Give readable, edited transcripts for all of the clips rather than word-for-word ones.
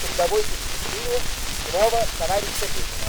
трудовой дисциплине нового товарища Ленина.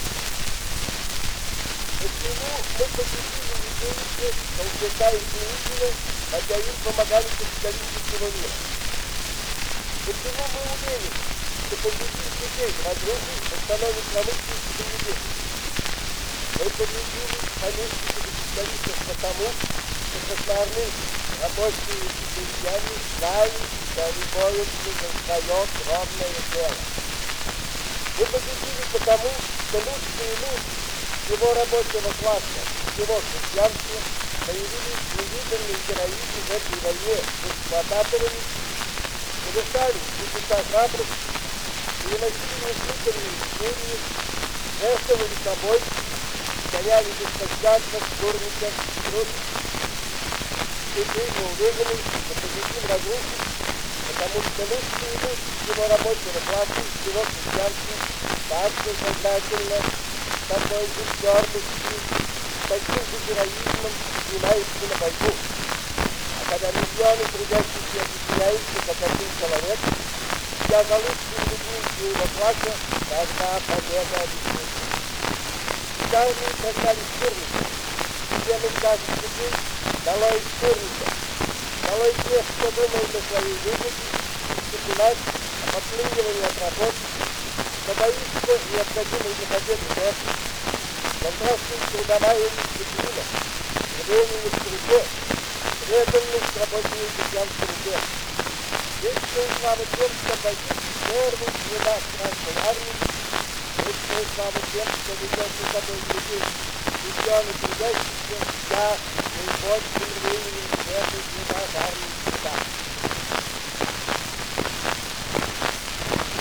Почему мы победили людей, что утверждают Ленина, хотя им помогали капиталистического мира? Почему мы уверены, что победить людей в разрухе восстановит промышленность и земледелие? Мы победили помещиков и капиталистов потому, что красноармейцы, рабочие и крестьяне знали, что они борются за свое кровное дело. Мы победили потому, что лучшие люди всего рабочего класса, всего крестьянства проявили невиданный героизм в этой войне с эксплуататорами, совершали чудеса храбрости, переносили неслыханные истории, жертвовали собой, гоняли беспощадно шкурников и трудных. Теперь мы уверены, что победим разруху, потому что лучшие люди всего рабочего класса, всего крестьянства также сознательно, с такой же твердостью, с таким же героизмом принимаются на войну. А когда миллионы трудящихся объединяются как один человек, я за лучшими людьми своего класса должна победа обеспечить. Из армии прогнали шкурника. Всем им кажут теперь: долой шкурника, долой тех, кто думает о своей выгоде, дисциплинат, о подклинивании от работы, кто боится необходимой для победы жертвы. Да здравствует трудовая дисциплина, рвение в труде, преданность рабочему и крестьянскому делу. Вечная слава тем, кто погиб в первых рядах Красной Армии, вечная слава тем, кто ведет за собой людей, миллионы трудящихся, я наибольшим временем в первых рядах армии.